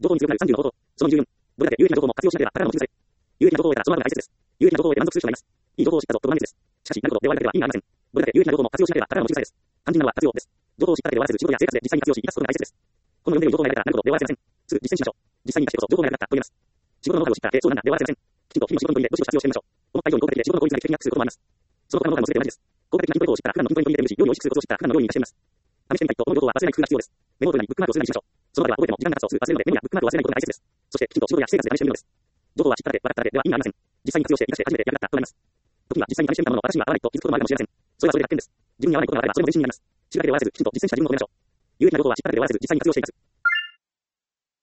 情報に強くなる30の方法。その24。どれだけ有益な情報も活用しなければ、宝のも潰され。有益な情報を得たらその後が大切です。有益な情報を得て満足する人がいます。いい情報を知ったぞ、と不満です。しかし、なるほど、で終わりだけでは意味がありません。どれだけ有益な情報も活用しなければ、宝のも潰されです。肝心なのは活用です。情報を知っただけで終わらせず、仕事や生活で実際に活用し、生かすことが大切です。この読んでいる情報がやられたら、なるほど、で終わらせません。すぐ実践しましょう。実際に生かしてこそ、情報が役立った、と言えます。仕事のノウハウを知ったら、そうなんだ、で終わらせません。きちんと日々の仕事に取り入れ、武士を活用してみましょう。この会場に効果的で仕事の効率が劇的にアップすることもあります。その他のノウハウも全て同じです。効果的なヒントを知ったら、普段のヒントに取り入れて無視、料理を意識することを知ったら、普段の料理に活かしてみます。試してみたいと思う情報は忘れない工夫が必要です。メモ取りにブックマークをするなりしましょう。その場では覚えても時間が経つとすぐ忘れるので、メモやブックマークを忘れないことが大切です。そして、きちんと仕事や生活で試してみるのです。情報は知っただけ、分かっただけでは意味がありません。実際に活用して、生かして初めて役立ったとなります。時には実際に試してみたものの私には合わないと気づくこともあるかもしれません。それはそれで発見です。自分に合わないことがあれば、それも自信になります。知るだけで終わらせず、きちんと実践した自分の褒めましょう。有益な情報は知っただけで終わらせず、実際に活用しています。